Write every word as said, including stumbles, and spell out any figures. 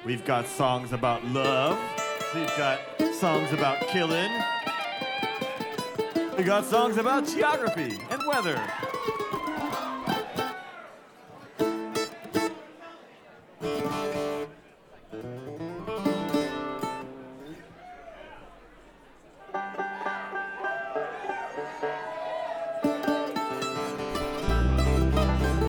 We've got songs about love. We've got songs about killing. We got songs about geography and weather.